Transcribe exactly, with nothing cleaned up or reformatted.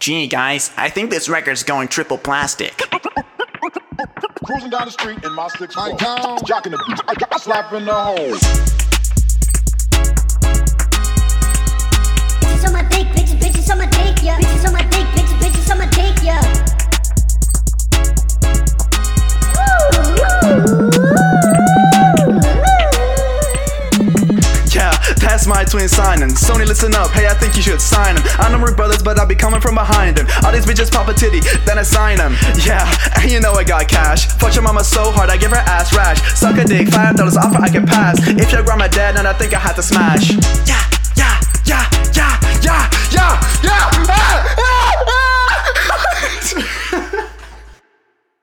Gee guys, I think this record's going triple plastic. Cruising down the street in my six four, jocking the beat, I, I slap in the hole. Bitches on my dick, bitches, bitches on my dick, yeah. Bitches on my dick, bitches, bitches on my dick, yeah. Yeah, that's my twin signing. Sony, listen up, hey, I think you should sign him. I know we're brothers, but I be coming from behind him. All these bitches pop a titty, then I sign him. Yeah, and you know I got cash. Fuck your mama so hard, I give her ass rash. Suck a dick, five dollars offer I can pass. If your grandma dead, then I think I had to smash. Yeah.